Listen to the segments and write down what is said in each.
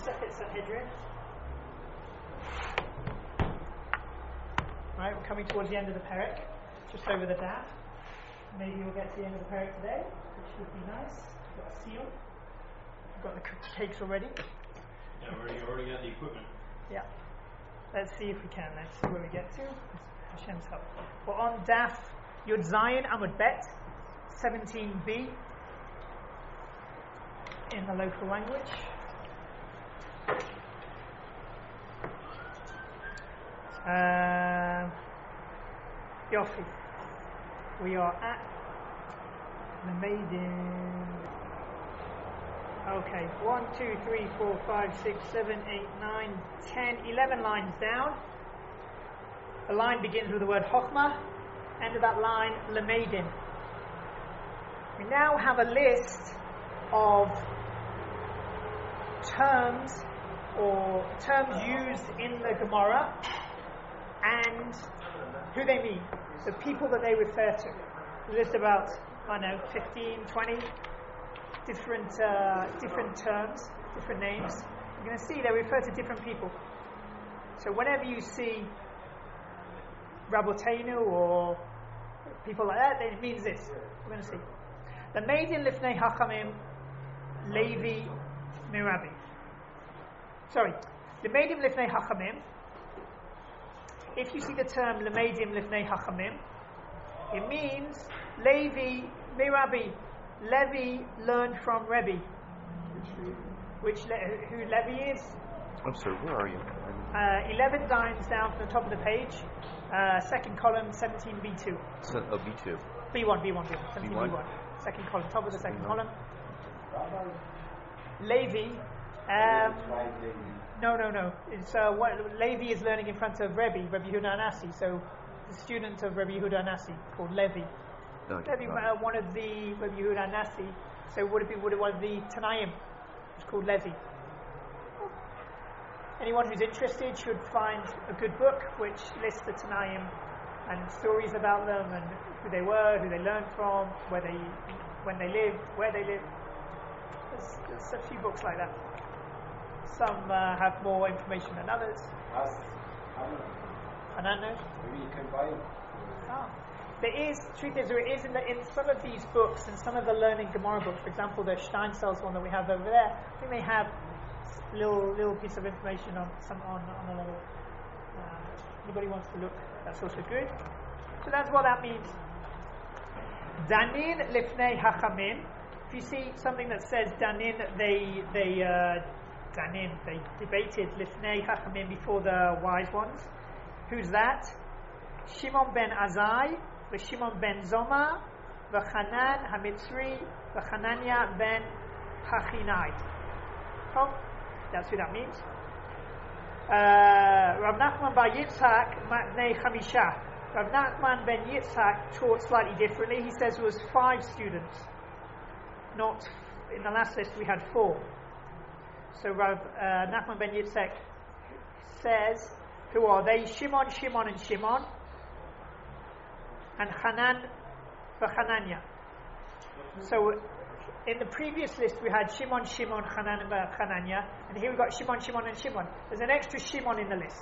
Sefet Sanhedrin. Right, we're coming towards the end of the Perek, just over the daf. Maybe we'll get to the end of the Perek today, which would be nice. We've got a seal. We've got the cooked cakes already. Yeah, we already got the equipment. Yeah. Let's see if we can. Let's see where we get to. Hashem's help. We're on daf Yud Zayin Amud Bet 17b in the local language. Yofi. We are at the Maiden. Okay, 1, 2, 3, 4, 5, 6, 7, 8, 9, 10, 11 lines down. The line begins with the word Chokhmah. End of that line, Lemaidin. We now have a list of terms or terms used in the Gemara and who they mean, the people that they refer to. A list about, 15, 20 different terms, different names. You're going to see they refer to different people. So whenever you see Rabotenu or people like that, then it means this. We're going to see. The Maiden Lifnei Hachamim Levi Mirabi. Sorry, the Maiden Lifnei Hachamim. If you see the term Lemeidim Lifnei Hachamim, it means Levi Mirabi. Levi learned from Rebbe. Who Levi is? I'm sorry, where are you? 11 lines down from the top of the page. Second column, 17b2. So, B2. B1. 17b1. Second column, top of the second column. Levi. No. It's what Levi is learning in front of Rebbe Yehuda Anasi. So the student of Rebbe Yehuda Anasi called Levi. Levi, one of the Rebbe Yehuda Anasi. So would it was the Tanaim? It's called Levi. Anyone who's interested should find a good book which lists the Tanaim and stories about them and who they were, who they learned from, when they lived, where they lived. There's a few books like that. Some have more information than others. Hanan. Maybe you can buy it. Truth is, there is in some of these books and some of the learning Gemara books, for example, the Steinsalz one that we have over there, I think they have little piece of information on a level. Anybody wants to look, that's also good. So that's what that means. Danin lifnei hachamim. If you see something that says Danin, they debated lifnei hachamim before the wise ones. Who's that? Shimon ben Azai, Shimon ben Zoma, V'Chanan HaMitzri, V'Chananya ben Hachinai. Oh, that's who that means. Rav Nachman bar Yitzhak Matnei Chamisha. Rav Nachman ben Yitzhak taught slightly differently. He says there was 5 students. Not in the last list we had 4. So Rav Nachman ben Yitzhak says, who are they? Shimon, and Shimon, and Hanan v'Chananya. So in the previous list we had Shimon, Hanan and Chananya, and here we've got Shimon, and Shimon. There's an extra Shimon in the list.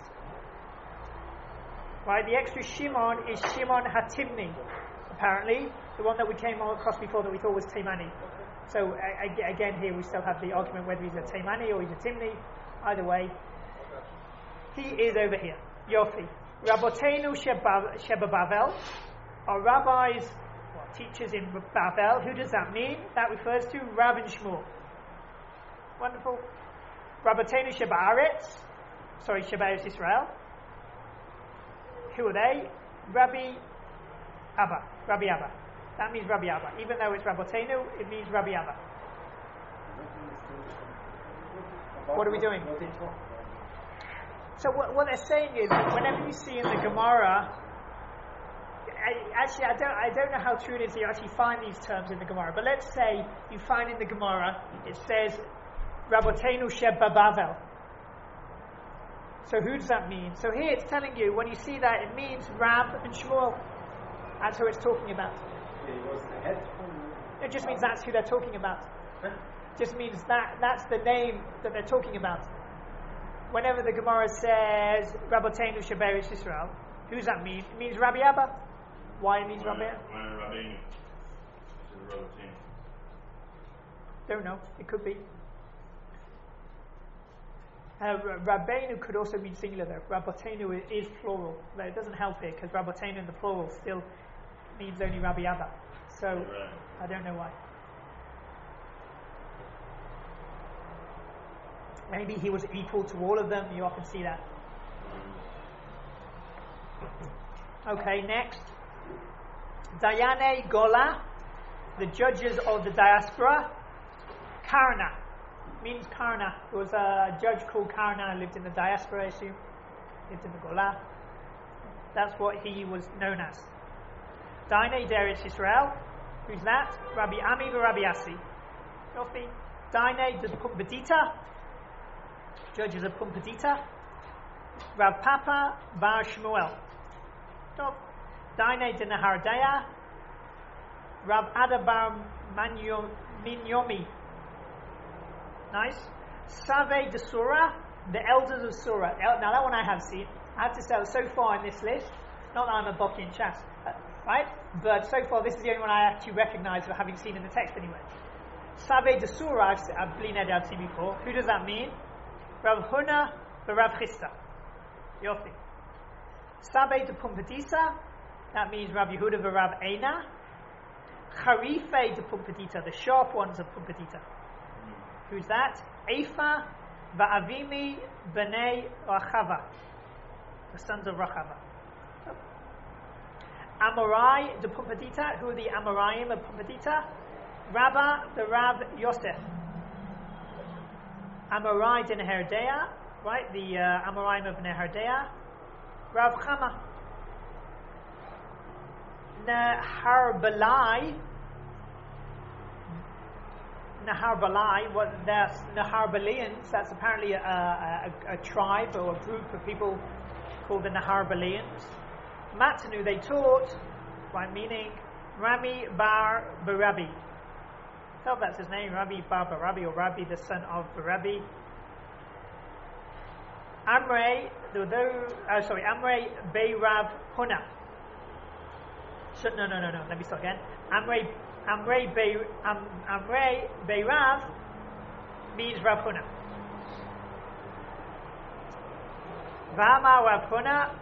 Right, the extra Shimon is Shimon Hatimni, apparently, the one that we came across before that we thought was Taimani. So again here we still have the argument whether he's a Taimani or he's a Timni. Either way, he is over here. Yofi. Rabotenu Sheba Bavel. Our rabbis, teachers in Babel. Who does that mean? That refers to Rav and Shmuel. Wonderful. Rabotenu Sheba Aretz. Sheba Eretz Israel. Who are they? Rabbi Abba. That means Rabbi Abba. Even though it's Rabotenu, it means Rabbi Abba. What are we doing? So what they're saying is, whenever you see in the Gemara, I don't know how true it is that you actually find these terms in the Gemara, but let's say you find in the Gemara, it says, Rabotenu Sheba Bavel. So who does that mean? So here it's telling you, when you see that, it means Rab and Shmuel. That's who it's talking about. It was the head. It just means that's who they're talking about. just means that's the name that they're talking about. Whenever the Gemara says Rabbeinu Sheberetz Yisrael, who does that mean? It means Rabbi Abba. Why it means Rabbi Abba? Don't know. It could be. Rabbeinu could also mean singular though. Rabbeinu is plural, but it doesn't help here because Rabbeinu in the plural still means only Rabbi Abba. So I don't know why. Maybe he was equal to all of them. You often see that. Okay, next. Dayane Gola, the judges of the diaspora. Karna means Karna. There was a judge called Karna who lived in the diaspora, I assume. Lived in the Gola. That's what he was known as. Daine Deretz Yisrael. Who's that? Rabbi Ami and Rabbi Asi. Yofi. Daine de Pumbedita. Judges of Pumbedita. Rav Papa Bar Shmuel. Daine de Nahardaya. Rav Adabar Minyomi. Nice. Save de Surah, the elders of Surah. Now that one I have seen. I have to say, so far in this list, not that I'm a Boki in Chas, right? But so far, this is the only one I actually recognize for having seen in the text anyway. Save de Surah, I've seen before. Who does that mean? Rav Huna, the Rav Chisda. Yofi. Save de Pumbedita, that means Rav Yehuda, the Rav Eina. Charife de Pumbedita, the sharp ones of Pumbedita. Who's that? Eifa va'avimi b'nei Rachava, the sons of Rachava. Amorai de Pumbedita. Who are the Amoraim of Pumbedita? Rabba the Rav Yosef. Amorai de Nehardea, right? The Amoraim of Nehardea. Rav Chama. Naharbalai, what that's Naharbalians, that's apparently a tribe or a group of people called the Naharbalians. Matanu, they taught, right, meaning Rami Bar Barabi. I thought that's his name, Rabbi Bar Barabi, or Rabbi the son of Barabi. Amrei Beirav Huna. No, let me start again. Amrei Beirav means Rav Huna. Vama Rav Huna.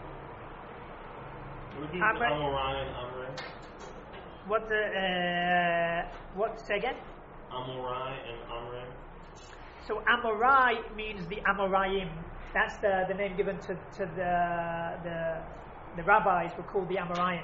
What say again? Amorai and Amrei. So Amorai means the Amoraim. That's the name given to the rabbis were called the Amoraim.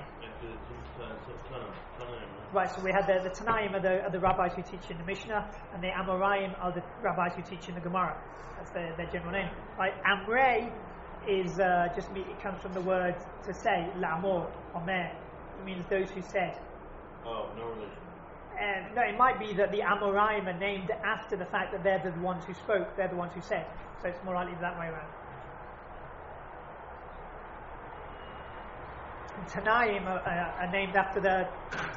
Right, so we had the Tanaim are the rabbis who teach in the Mishnah, and the Amoraim are the rabbis who teach in the Gemara. That's their general name. Right, Amrei is it comes from the word to say, La'amor, Omer. It means those who said. Oh, no relation. No, it might be that the Amoraim are named after the fact that they're the ones who spoke, they're the ones who said. So it's more likely that way around. Tanaim are named after the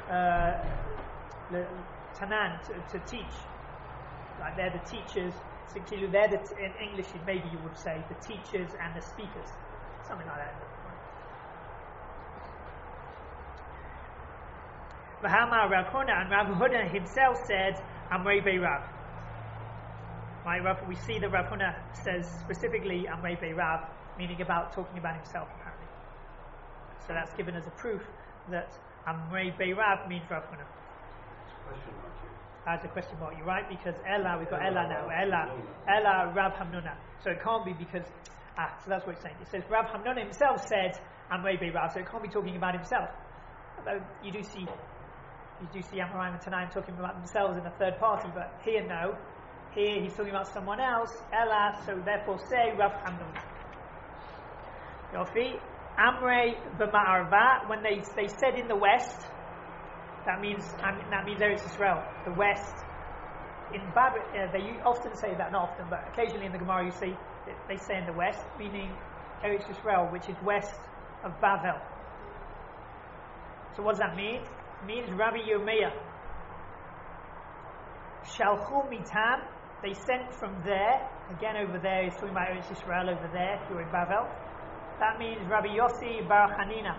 Tanan, to teach. Like they're the teachers. So they're in English, maybe you would say the teachers and the speakers, something like that. V'hama Rav Huna, and Rav Huna himself said, Amrei Beirav. Right, we see that Rav Huna says specifically Amrei Beirav, meaning talking about himself apparently. So that's given as a proof that Amrei Beirav means Rav Huna. That's a question mark. You're right, because Ella, we've got Ella now. Ella Rav Hamnuna. So it can't be because so that's what it's saying. It says Rav Hamnuna himself said Amrei Beirav, so it can't be talking about himself. Although you do see Amoraim and Tanaim talking about themselves in a third party, but here no. Here he's talking about someone else, Ella, so therefore say Rav Hamnuna. Yofi, Amrei b'ma'arva, when they said in the west, that means Eretz Yisrael, the west. In Babel, they often say that, not often, but occasionally in the Gemara you see they say in the west, meaning Eretz Yisrael, which is west of Babel. So what does that mean? It means Rabbi Yirmiyah. Shalchu mitam, they sent from there. Again, over there is talking about Eretz Yisrael over there, if you're in Bavel. That means Rabbi Yossi bar Hanina.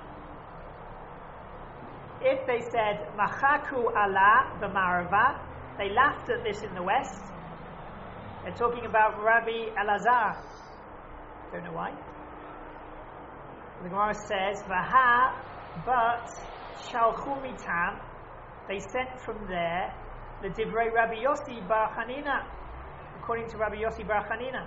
If they said Machaku Allah b'Marava, they laughed at this in the west. They're talking about Rabbi Elazar. Don't know why. The Gemara says Vaha, but Shalchu mitam, they sent from there the Divrei Rabbi Yossi bar Hanina, according to Rabbi Yossi bar Hanina.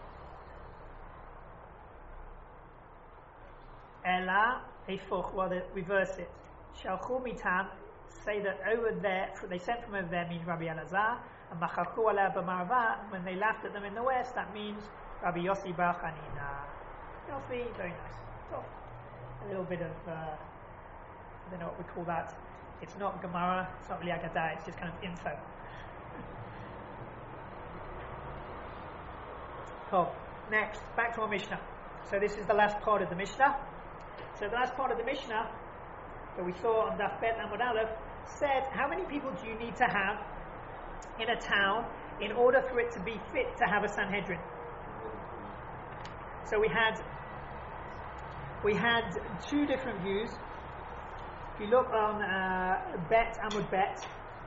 Ela Eifuch, well, reverse it. Shalchu mitam, say that over there, they sent from over there means Rabbi Elazar, and Machaku ala b'Marava, when they laughed at them in the west, that means Rabbi Yossi bar Hanina. Yossi, very nice. So, a little bit of, I don't know what we call that. It's not Gemara, it's not really Agadah, it's just kind of info. Cool. Next, back to our Mishnah. So this is the last part of the Mishnah. So the last part of the Mishnah that we saw on Daf Bet Amud Aleph said, how many people do you need to have in a town in order for it to be fit to have a Sanhedrin? So we had two different views. If you look on Bet Amud Bet,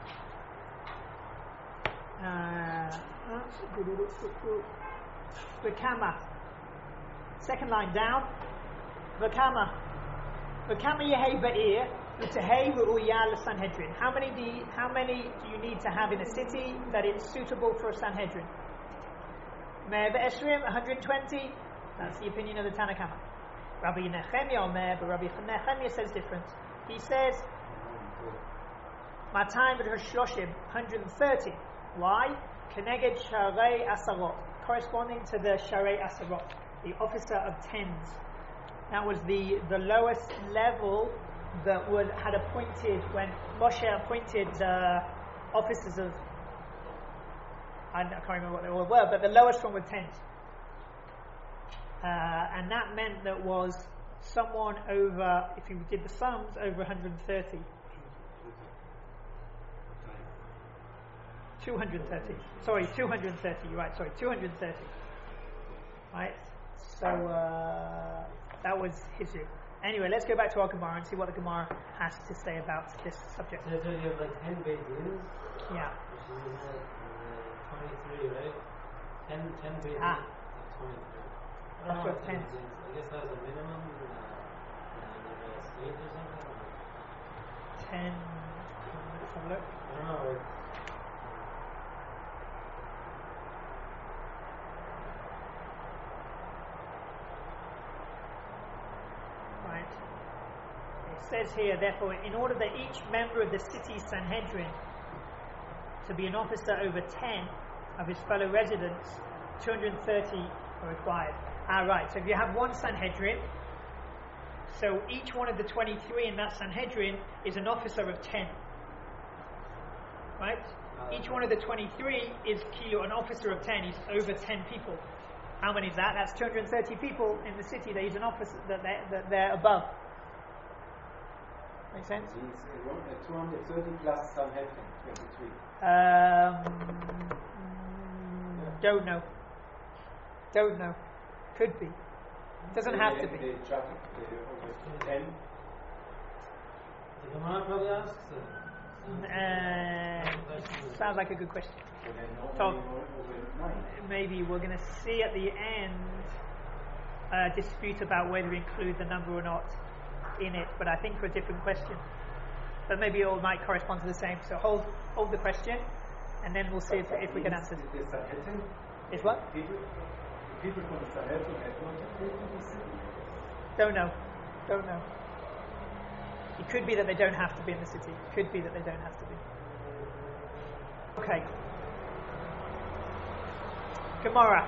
V'kama, second line down, V'kama Yehei Ba'ir, V'tehei Ru'uyah L'Sanhedrin. How many do you need to have in a city that it's suitable for a Sanhedrin? Me'er Esrim, 120. That's the opinion of the Tanna Kama. Rabbi Nechemia Omer, but Rabbi Nechemia says different. He says, Matayim v'Shloshim, 130. Why? Keneged Sharei Asarot, corresponding to the Sharei Asarot, the officer of tens. That was the lowest level that had appointed, when Moshe appointed officers of, I can't remember what they all were, but the lowest one was tens. And that meant that was someone over, if you did the sums, over 130. 230. Sorry, 230. You're right. Sorry, 230. Right. So that was his view. Anyway, let's go back to our Gemara and see what the Gemara has to say about this subject. So you have like 10 base units? Yeah. Which is 23, right? 10 base units. 23. That's what 10. I guess that was a minimum in another state or something? 10. Let's have a look. I don't know. Right. It says here, therefore, in order that each member of the city Sanhedrin to be an officer over 10 of his fellow residents, 230 are required. Right, so if you have one Sanhedrin, so each one of the 23 in that Sanhedrin is an officer of 10. Right? Each one of the 23 is an officer of 10. He's over 10 people. How many is that? That's 230 people in the city that he's an officer, that they're above. Make sense? 230 plus Sanhedrin, 23. Don't know. Could be. Doesn't have to be. The traffic, over 10. The Gemara probably asks sounds like a good question. So So maybe we're going to see at the end a dispute about whether we include the number or not in it, but I think for a different question. But maybe it all might correspond to the same. So hold the question, and then we'll see if we can answer it. The Sanhedrin? Is what? People from the Sanhedrin have not to the city. Don't know. It could be that they don't have to be in the city. Could be that they don't have to be. Okay. Gemara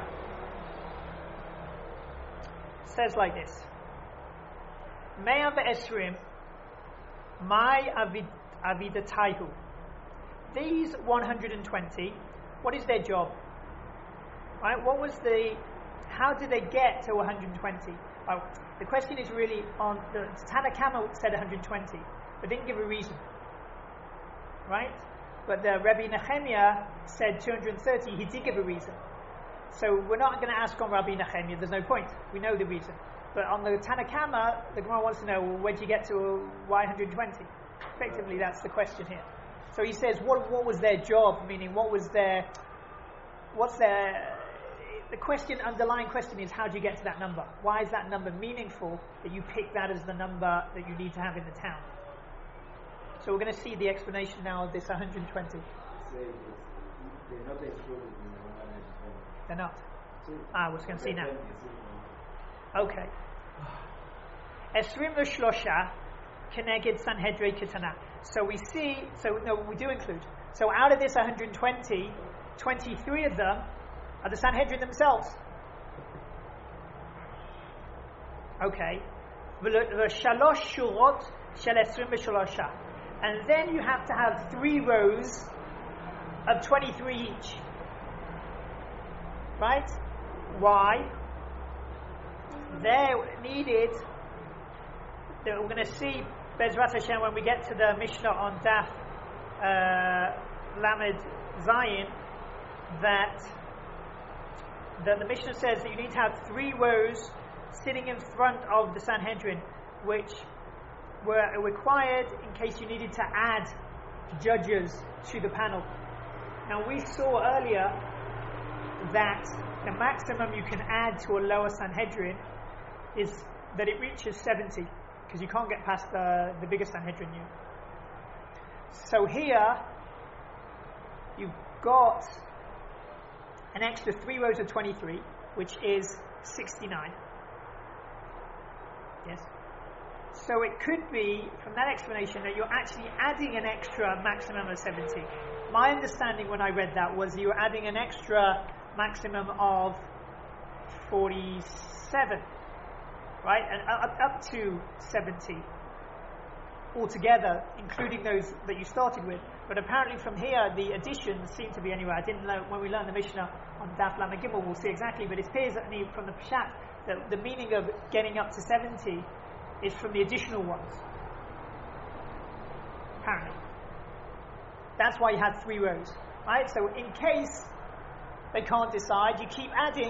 says like this: Me'ah ve'esrim, my avidataihu. These 120. What is their job? Right? How did they get to 120? Oh, the question is really on the Tanna Kama said 120, but didn't give a reason. Right? but the Rabbi Nehemiah said 230. He did give a reason. So we're not going to ask on Rabbi Nehemiah. There's no point. We know the reason. But on the Tanakama, the Gemara wants to know, well, where did you get to why 120? Effectively, that's the question here. So he says, what was their job? Meaning, what's their the question, underlying question is, how do you get to that number? Why is that number meaningful that you pick that as the number that you need to have in the town? So we're going to see the explanation now of this 120. They're not excluded in the 120. They're not. We're going to see now. Okay. Esrim l'shlosha keneged Sanhedrin Ketana. So we do include. So out of this 120, 23 of them are the Sanhedrin themselves. Okay. V'shalosh shurot shel esrim v'shlosha. And then you have to have 3 rows of 23 each. Right? Why? They're needed. We're going to see Bezrat Hashem when we get to the Mishnah on Daf Lamed Zayin that the Mishnah says that you need to have 3 rows sitting in front of the Sanhedrin, which were required in case you needed to add judges to the panel. Now we saw earlier that the maximum you can add to a lower Sanhedrin is that it reaches 70, because you can't get past the bigger Sanhedrin yet. So here you've got an extra 3 rows of 23, which is 69. Yes? So it could be, from that explanation, that you're actually adding an extra maximum of 70. My understanding when I read that was you were adding an extra maximum of 47, right? And up to 70 altogether, including those that you started with. But apparently from here, the additions seem to be anywhere. I didn't know, when we learn the Mishnah on Daf Lamed Gimel, we'll see exactly, but it appears from the Pshat that the meaning of getting up to 70 is from the additional ones. Apparently. That's why you had 3 rows. Right? So in case they can't decide, you keep adding.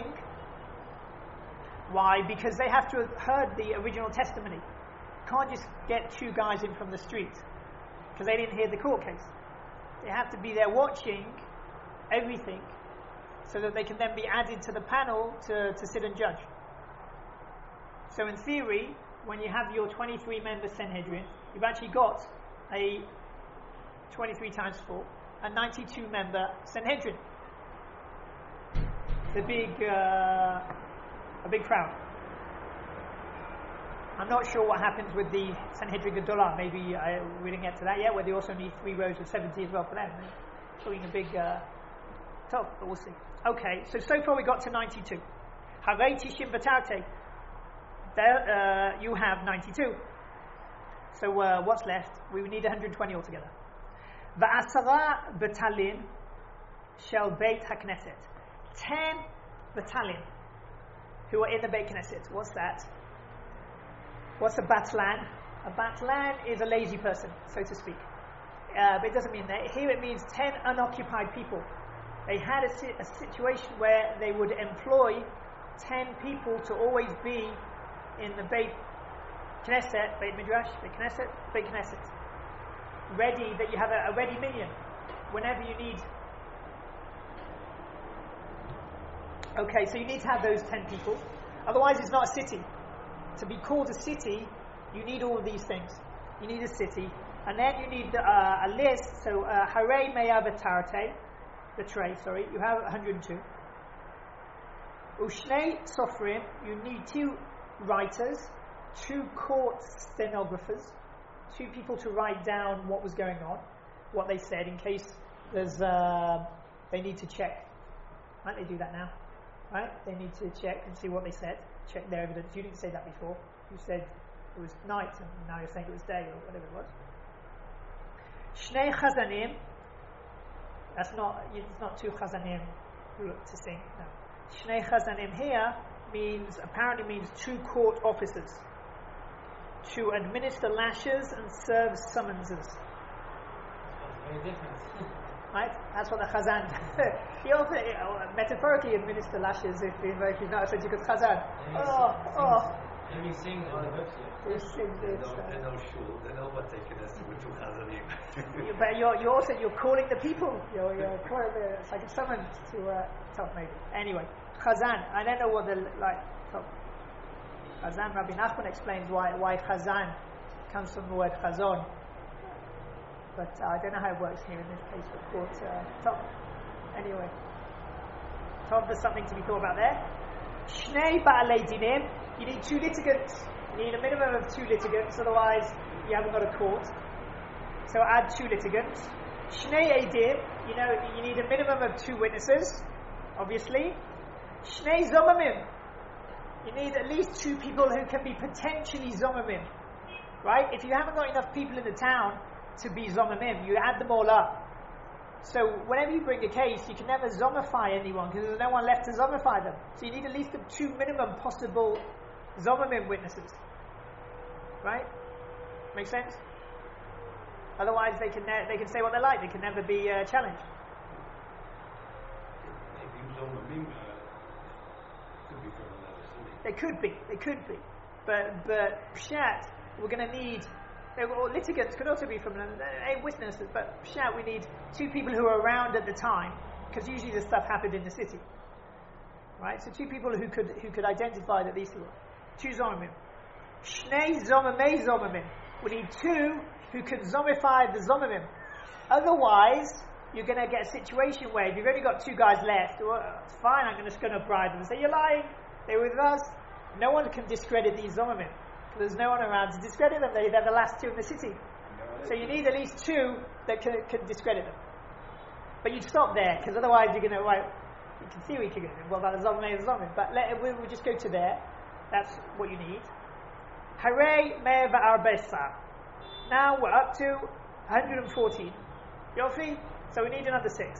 Why? Because they have to have heard the original testimony. You can't just get 2 guys in from the street because they didn't hear the court case. They have to be there watching everything so that they can then be added to the panel to sit and judge. So in theory, when you have your 23-member Sanhedrin, you've actually got a 23 times 4, a 92-member Sanhedrin. It's a big crowd. I'm not sure what happens with the Sanhedrin Gedolah. Maybe we didn't get to that yet, where they also need 3 rows of 70 as well for them. Showing a big top, but we'll see. Okay, so far we got to 92. Harei Tishim Batarte. There you have 92. So what's left? We need 120 altogether. Va'asara Batalin Shel Beit HaKnesset. 10 Batalin who are in the Beit Knesset. What's that? What's a Batlan? A Batlan is a lazy person, so to speak. But it doesn't mean that. Here it means 10 unoccupied people. They had a situation where they would employ 10 people to always be in the Beit Knesset, Beit Midrash, Beit Knesset. Ready, that you have a ready minion whenever you need. Okay, so you need to have those 10 people. Otherwise it's not a city. To be called a city, you need all of these things. You need a city. And then you need a list. So, Harei Me'ah V'Tartei, the tray, sorry, you have 102. Ushnei Sofrim, you need 2 writers, 2 court stenographers, 2 people to write down what was going on, what they said, in case there's they need to check. Right, they do that now. Right, they need to check and see what they said, check their evidence. You didn't say that before. You said it was night, and now you're saying it was day, or whatever it was. Shnei Chazanim. It's not 2 Chazanim to sing. No. Shnei Chazanim here apparently means 2 court officers to administer lashes and serve summonses. That's very different. Right? That's what the Chazan. He also metaphorically administers lashes if you've not said you could Chazan. And we sing on the website. They sing this. They know shul. They know what they can ask with two chazanim. But you're calling the people. You're calling it's like a summons to top maybe. Anyway, Chazan. I don't know what the top. Chazan. Rabbi Nachman explains why Chazan comes from the word Chazon. But I don't know how it works here in this case. But top. Anyway, top. There's something to be thought about there. Shnei ba'alei dinim. You need 2 litigants. You need a minimum of 2 litigants, otherwise you haven't got a court. So add 2 litigants. Shnei edim, you need a minimum of 2 witnesses, obviously. Shnei zomamim, you need at least 2 people who can be potentially zomamim. Right? If you haven't got enough people in the town to be zomamim, you add them all up. So whenever you bring a case, you can never zomify anyone because there's no one left to zomify them. So you need at least 2 minimum possible zomamim witnesses. Right? Make sense? Otherwise they can say what they like. They can never be challenged. Maybe Zomamim could be from another city. They could be. But Pshat, we're going to need, or litigants could also be from witnesses, but Pshat, we need 2 people who are around at the time, because usually this stuff happened in the city. Right? So 2 people who could identify that these people. 2 zomamim. Shnei zomamei zomamim. We need 2 who can zomify the zomamim. Otherwise, you're going to get a situation where if you've only got 2 guys left, well, it's fine, I'm just going to bribe them and say, you're lying, they were with us. No one can discredit these zomamim. There's no one around to discredit them. They're the last 2 in the city. So you need at least 2 that can discredit them. But you'd stop there, because otherwise you're going to, you can see what you can do. Well, about the zomamim, but we'll just go to there. That's what you need. Hare me va'arbesa. Now we're up to 114. Yofi? So we need another 6.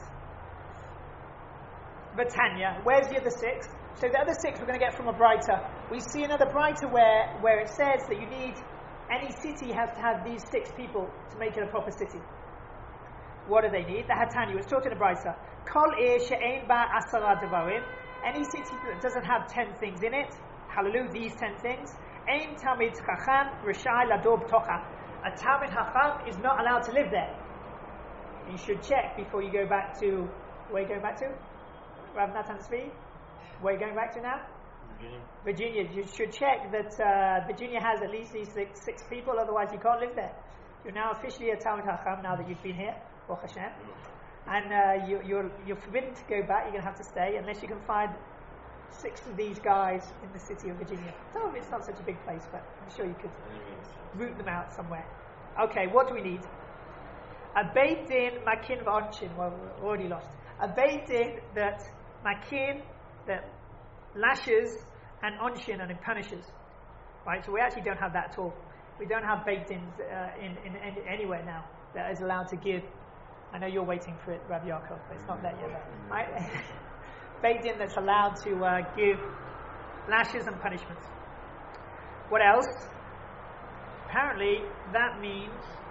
Batanya. Where's the other 6? So the other 6 we're going to get from a Breita. We see another Breita where it says that you need, any city has to have these 6 people to make it a proper city. What do they need? The Hatanya. It's taught in a Breita. Kol ir she'ein ba asara devarim. Any city that doesn't have 10 things in it, hallelujah, these 10 things. Ein tamid chacham rishai ladob tocha. A tamid chacham is not allowed to live there. You should check before you go back to, where are you going back to? Rav Natan Tzvi? Where are you going back to now? Virginia. You should check that Virginia has at least these 6 people, otherwise you can't live there. You're now officially a Talmid Chacham now that you've been here, Baruch Hashem. And you're forbidden to go back, you're going to have to stay, unless you can find 6 of these guys in the city of Virginia. So it's not such a big place, but I'm sure you could root them out somewhere. Okay, what do we need? A Beit Din Makin V'Onshin. Well, we're already lost. A Beit Din that Makin, that lashes, and Onshin, and it punishes. Right, so we actually don't have that at all. We don't have Beit Dins in anywhere now that is allowed to give. I know you're waiting for it, Rabbi Yaakov, but it's not there yet. Right? Beit Din that's allowed to give lashes and punishments. What else? Apparently, that means.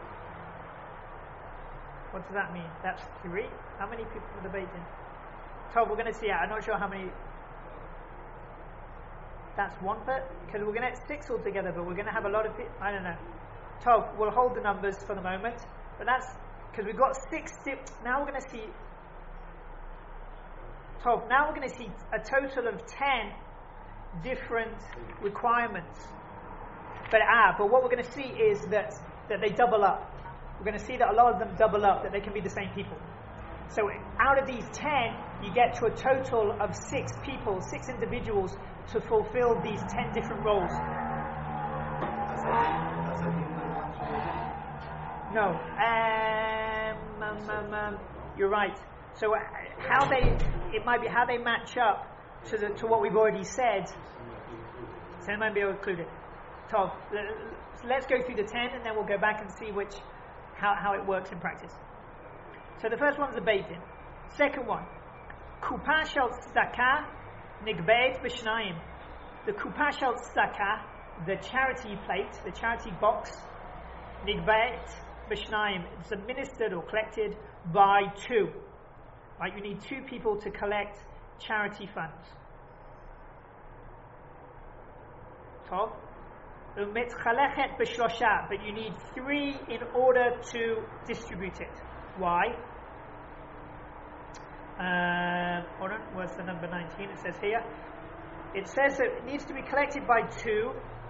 What does that mean? That's 3. How many people for the Beit Din? Tom, we're going to see. I'm not sure how many. That's 1 because we're going to get 6 altogether, but we're going to have a lot of people. I don't know. Tom, we'll hold the numbers for the moment, but that's because we've got 6. Now we're going to see. Tom, now we're going to see a total of 10 different requirements. But what we're going to see is that they double up. We're going to see that a lot of them double up, that they can be the same people. So out of these 10, you get to a total of 6 people, 6 individuals to fulfill these 10 different roles. No. You're right. So how they match up to what we've already said, so they might be included. Tov, let's go through the 10 and then we'll go back and see how it works in practice. So the first one's a Beit Din. Second one, Kupa shel Tzedakah Nigbeit B'Shnayim. The Kupa shel Tzedakah, the charity plate, the charity box, Nigbeit, b'shnayim. It's administered or collected by two. Right, you need two people to collect charity funds. Tov. U'mitchalechet b'shlosha, but you need three in order to distribute it. Why? Hold on, where's the number 19? It says here. It says that it needs to be collected by two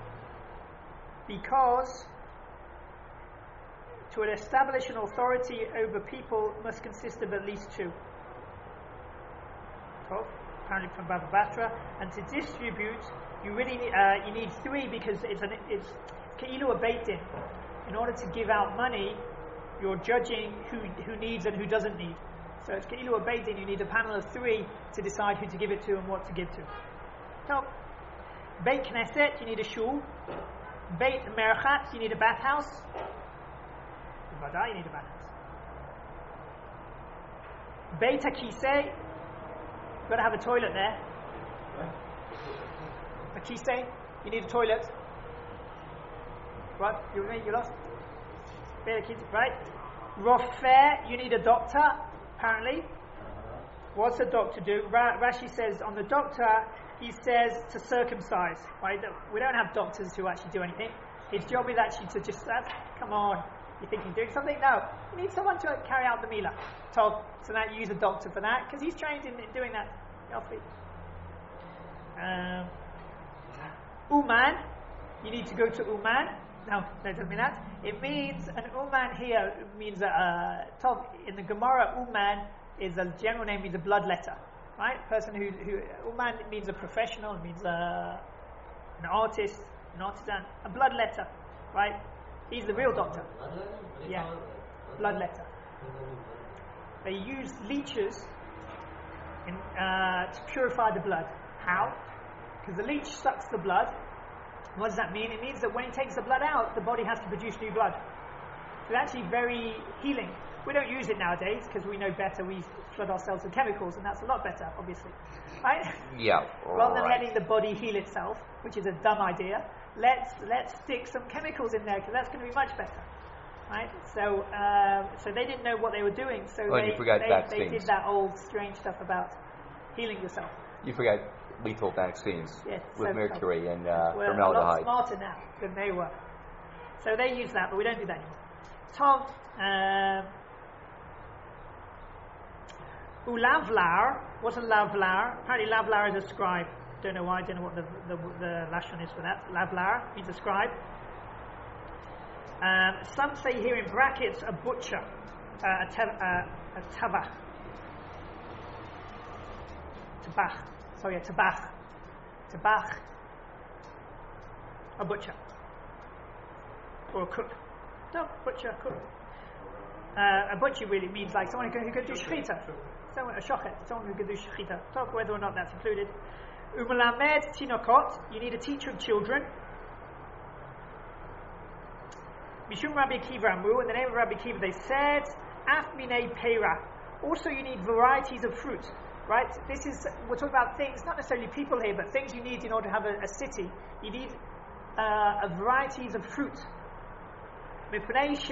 because to establish an authority over people must consist of at least two. Apparently from Baba Batra, and to distribute, you really you need three because it's Keilu a Beit Din. In order to give out money, you're judging who needs and who doesn't need. So it's Keilu a Beit Din. You need a panel of three to decide who to give it to and what to give to. So, Beit Knesset, you need a shul. Beit Merchat, you need a bathhouse. Vada, you need a bathhouse. Beit HaKisei, you've got to have a toilet there. A kisei, you need a toilet. What? You lost? Right? Rofeh, you need a doctor, apparently. What's a doctor do? Rashi says on the doctor, he says to circumcise. Right? We don't have doctors who actually do anything. His job is actually to just, come on, you think you're doing something? No. You need someone to carry out the milah. So that you use a doctor for that, because he's trained in doing that. Uman, you need to go to Uman. No, it doesn't mean that. It means, an Uman here means, in the Gemara, Uman is a general name, means a bloodletter. Right? Person who Uman means a professional, it means an artist, an artisan, a bloodletter. Right? He's the real doctor. Yeah, bloodletter. They use leeches to purify the blood. How? Because the leech sucks the blood. What does that mean? It means that when he takes the blood out, the body has to produce new blood. So it's actually very healing. We don't use it nowadays because we know better. We flood ourselves with chemicals, and that's a lot better, obviously. Right? Yeah. Rather than letting the body heal itself, which is a dumb idea, let's stick some chemicals in there because that's going to be much better. Right? So they didn't know what they were doing. So they did that old strange stuff about healing yourself. You forgot lethal vaccines with mercury and we're formaldehyde. a lot smarter now than they were. So they use that, but we don't do that anymore. Tom, Ulavlar, what's a lavlar? Apparently lavlar is a scribe. Don't know why, don't know what the lashon is for that. Lavlar means a scribe. Some say here in brackets a butcher, a tabach. Tabach. A butcher. Or a cook. No, butcher, cook. A butcher really means like someone who could do shechita. A shochet, someone who could do shechita. Talk whether or not that's included. Umelamed tinokot, you need a teacher of children. Mishum Rabbi Akiva Amru, in the name of Rabbi Akiva they said, Af minei peira. Also you need varieties of fruit. Right? We're talking about things, not necessarily people here, but things you need in order to have a city. You need varieties of fruit. Because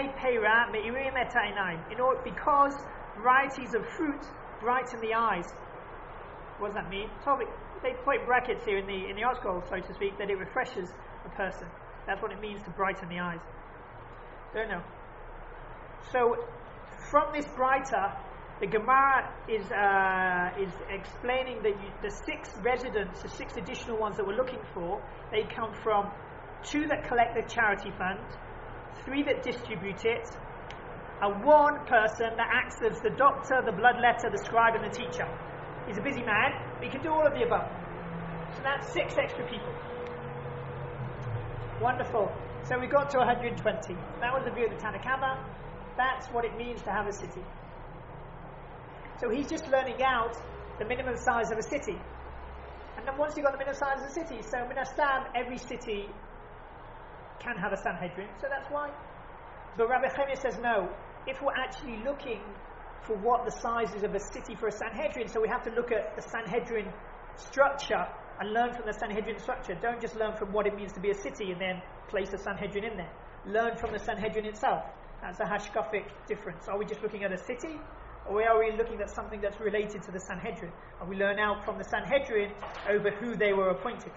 varieties of fruit brighten the eyes. What does that mean? They put brackets here in the article, so to speak, that it refreshes a person. That's what it means to brighten the eyes. Don't know. So, from this brighter, the Gemara is explaining that the six residents, the six additional ones that we're looking for, they come from 2 that collect the charity fund, 3 that distribute it, and 1 person that acts as the doctor, the bloodletter, the scribe, and the teacher. He's a busy man, but he can do all of the above. So that's 6 extra people. Wonderful. So we got to 120. That was the view of the Tanakhama. That's what it means to have a city. So he's just learning out the minimum size of a city. And then once you've got the minimum size of the city, so Minastam, every city can have a Sanhedrin, so that's why. But Rabbi Chemia says no. If we're actually looking for what the size is of a city for a Sanhedrin, so we have to look at the Sanhedrin structure and learn from the Sanhedrin structure. Don't just learn from what it means to be a city and then place a Sanhedrin in there. Learn from the Sanhedrin itself. That's a hashkafic difference. Are we just looking at a city, or are we looking at something that's related to the Sanhedrin? And we learn out from the Sanhedrin over who they were appointed.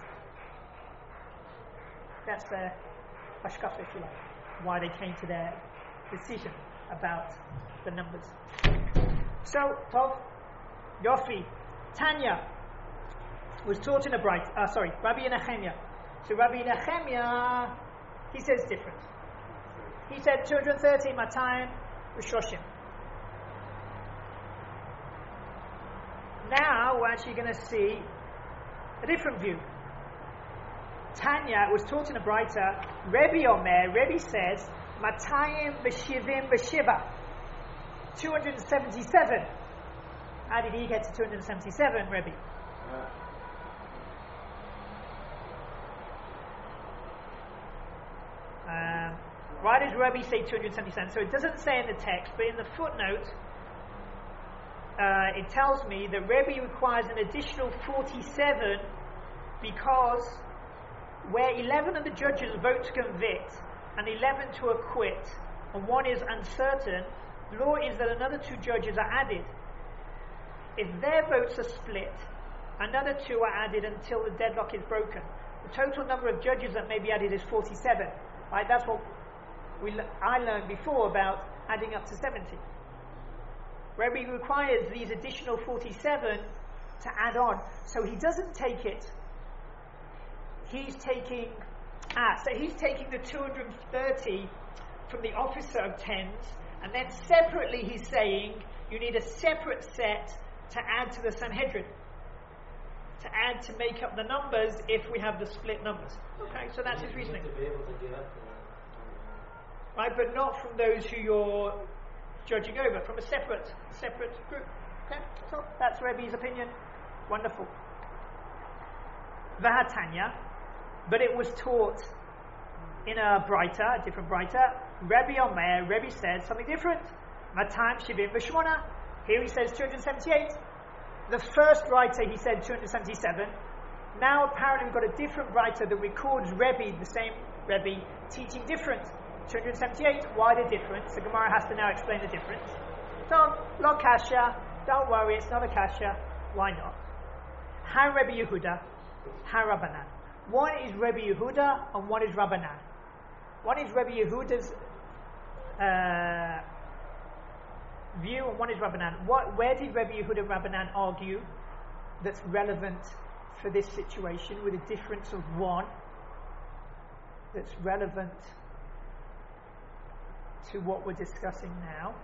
That's their hashkafic, if you like, why they came to their decision about the numbers. So, Tov, Yofi, Tanya was taught in a Rabbi Nehemiah. So Rabbi Nehemiah, he says different. He said 230 Matayim Rishoshim. Now we're actually going to see a different view. Tanya was taught in a brighter. Rebbe says Matayim B'Shivim B'Shiva, 277. How did he get to 277, Rebbe? Why does Rebbe say 277? So it doesn't say in the text, but in the footnote, it tells me that Rebbe requires an additional 47 because where 11 of the judges vote to convict and 11 to acquit, and one is uncertain, the law is that another 2 judges are added. If their votes are split, another 2 are added until the deadlock is broken. The total number of judges that may be added is 47. Right? That's what I learned before about adding up to 70. Rebbe requires these additional 47 to add on. So he doesn't take it. He's taking the 230 from the officer of tens, and then separately he's saying you need a separate set to add to the Sanhedrin, to add to make up the numbers if we have the split numbers. Okay, so that's his reasoning. To be able to give up right, but not from those who you're judging over, from a separate group. Okay, so that's Rebbe's opinion. Wonderful. Vahatanya, but it was taught in a different brighter. Rebbe said something different. Matayim Shivim B'Shmona. Here he says 278. The first writer he said 277. Now apparently we've got a different writer that records Rebbe, the same Rebbe, teaching different. 278. Why the difference? The Gemara has to now explain the difference. So, lo kasha. Don't worry, it's not a kasha. Why not? Ha Rebbe Yehuda, ha Rabbanan. One is Rebbe Yehuda and one is Rabbanan. One is Rebbe Yehuda's view and one is Rabbanan. Where did Rebbe Yehuda and Rabbanan argue that's relevant for this situation with a difference of one that's relevant to what we're discussing now?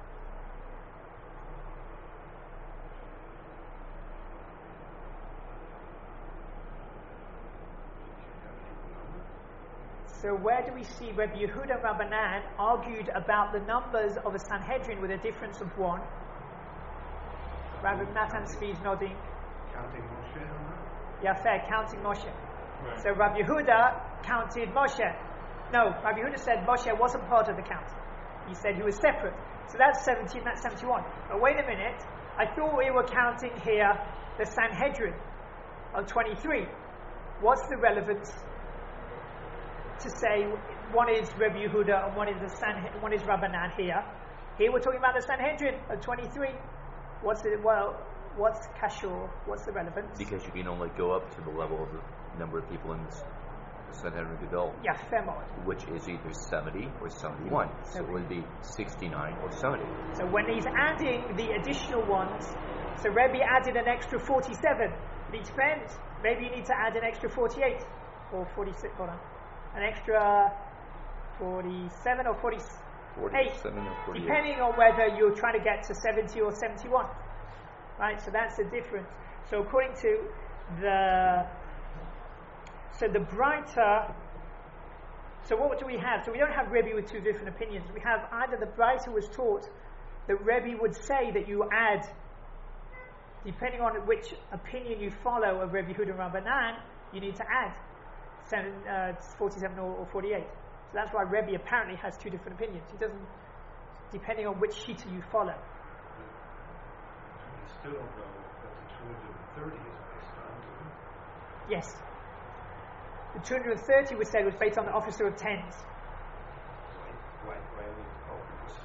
So where do we see Rebbe Yehuda and Rabbanan argued about the numbers of a Sanhedrin with a difference of one? Rabbi Natan Tzvi is nodding. Counting Moshe on that? Yeah, fair, counting Moshe. Right. So Rabbi Yehuda counted Moshe. No, Rabbi Yehuda said Moshe wasn't part of the count. He said he was separate. So that's 17, that's 71. But wait a minute, I thought we were counting here the Sanhedrin of 23. What's the relevance to say one is Rebbe Yehuda and one is Rabbanan here? Here we're talking about the Sanhedrin of 23. What's Kashur? What's the relevance? Because you can only go up to the level of the number of people in the Sanhedrin Gadol. Yeah, fair mod. Which is either 70 or 71. So it would be 69 or 70. So when he's adding the additional ones, so Rebbe added an extra 47. It depends. Maybe you need to add an extra 48 or 46. Hold on. An extra 47 or 48. 47 or 48. Depending on whether you're trying to get to 70 or 71. Right, so that's the difference. So according to the brighter, so what do we have? So we don't have Rebbe with 2 different opinions. We have either the brighter was taught that Rebbe would say that you add, depending on which opinion you follow of Rebbe Yehuda and Rabbanan, you need to add 47 or 48. So that's why Rebbe apparently has 2 different opinions. He doesn't, depending on which shita you follow. We still don't know what the 230 is based on, do we? Yes. The 230 was said was based on the officer of tens. Why we call people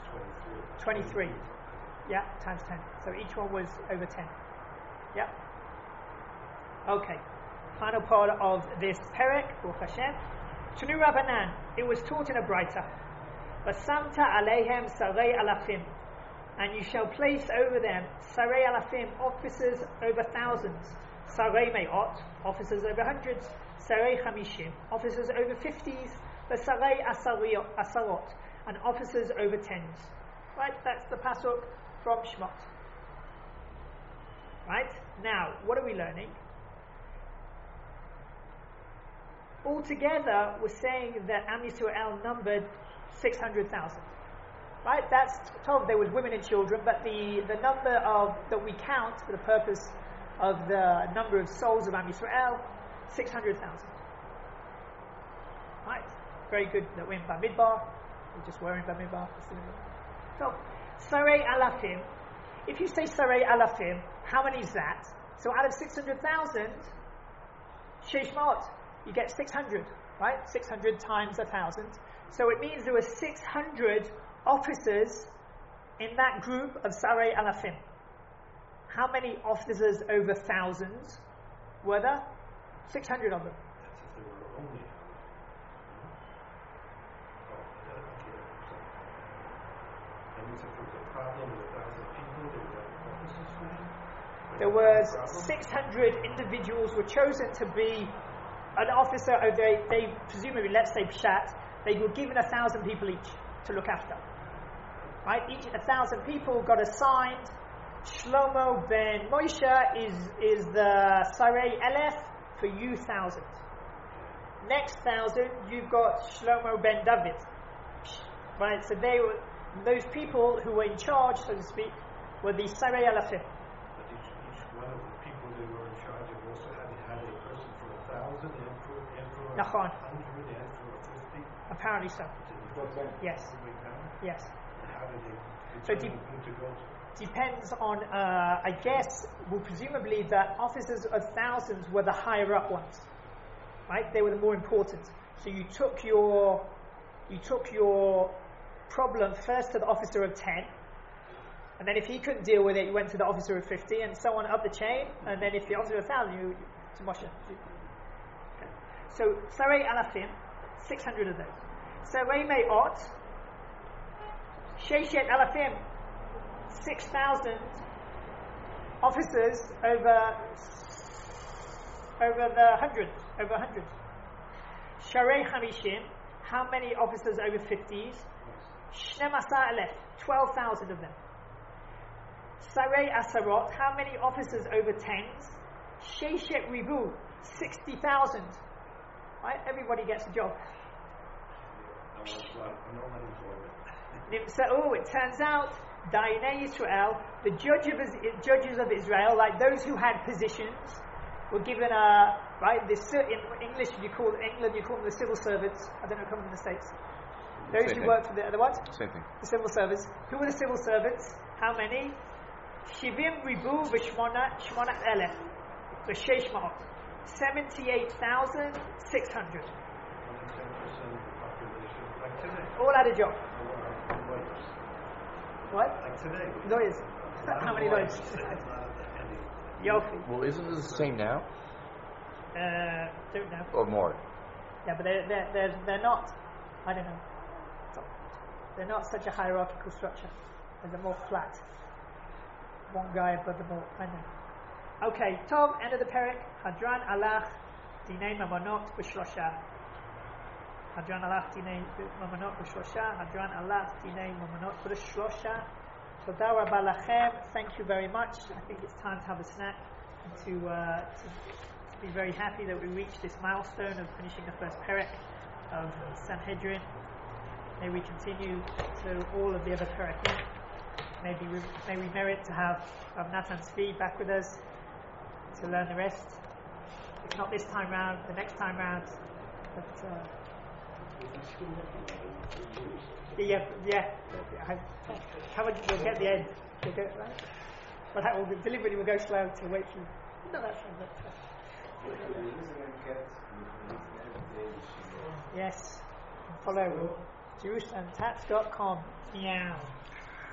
23. Yeah, times 10. So each one was over 10. Yeah. Okay. Final part of this perek, Baruch Hashem. Tanu Rabbanan, it was taught in a Braita. Vasamta aleihem sarei alafim, and you shall place over them sarei alafim, officers over thousands, sarei me'ot, officers over hundreds, sarei chamishim, officers over 50s, sarei asarot, and officers over tens. Right, that's the pasuk from Shemot. Right, now, what are we learning? Altogether, we're saying that Am Yisrael numbered 600,000. Right, that's told there was women and children, but the number of that we count for the purpose of the number of souls of Am Yisrael, 600,000. Right, very good that we're in Bamidbar. We just were in Bamidbar. So, Sarei Alafim. If you say Sarei Alafim, how many is that? So out of 600,000, Sheshmot, you get 600, right? 600 times 1,000. So it means there were 600 officers in that group of Sarei Alafim. How many officers over thousands were there? 600 of them. That's if they were only. That means if there was a problem with 1,000 people, they would have officers for them? There was 600 individuals were chosen to be an officer. They presumably, let's say Pshat, they were given 1,000 people each to look after. Right? Each 1,000 people got assigned. Shlomo ben Moshe is the Sarei Elef for you 1,000. Next 1,000, you've got Shlomo ben David. Right? So they were those people who were in charge, so to speak, were the Sarei Elefim. But each one of the people they were in charge of also had a person for 1,000 and for Nachon. 100 and for 50. Apparently so. Yes. Yes. And how did they So determine who to go to? Depends on, I guess, well, presumably that officers of thousands were the higher up ones, right? They were the more important. So you took your problem first to the officer of 10, and then if he couldn't deal with it, you went to the officer of 50, and so on up the chain. And then if the officer of 1,000, you to Moshe. Okay. So Sarei Alafim, 600 of those. Sarei Me'ot, Sheshet Alafim, 6,000 officers over the hundreds, over 100. Sharei Hamishim, how many officers over 50s? Shnemasa Alef, 12,000 of them. Sarei Asarot, how many officers over 10s? Sheshet Ribu, 60,000. Right? Everybody gets a job. No unemployment. It turns out Dayanei Yisrael, the judges of Israel, like those who had positions, were given a in English you call them the civil servants. I don't know, come from the States. Those who work for the what? Same thing. The civil servants. Who were the civil servants? How many? Shivim Ribu v'Shmona Elef. So Sheish Ma'ot. 78,600. 10% of the population, like today. All had a job. Lawyers. What? Like today. Lawyers. How many lawyers? It's not any. Yofi. Well, isn't this the same now? Don't know. Or more? Yeah, but they're not. I don't know. They're not such a hierarchical structure. They're more flat. One guy above them all. I know. Okay, Tom, end of the perek. Hadran alach dinei mamonot b'shlosha. Hadran alach dinei mamonot b'shlosha. Hadran alach dinei mamonot b'shlosha. Toda rabba lachem. Thank you very much. I think it's time to have a snack and to be very happy that we reached this milestone of finishing the first perek of Sanhedrin. May we continue to all of the other perekim. May we merit to have Natan Tzvi back with us to learn the rest. If not this time round, the next time round. But yeah. We'll get the end. We'll get it right. But we'll deliberately we'll go slow to wait for you. No, that's fine. Yes. Follow JerushalemTats.com. Meow.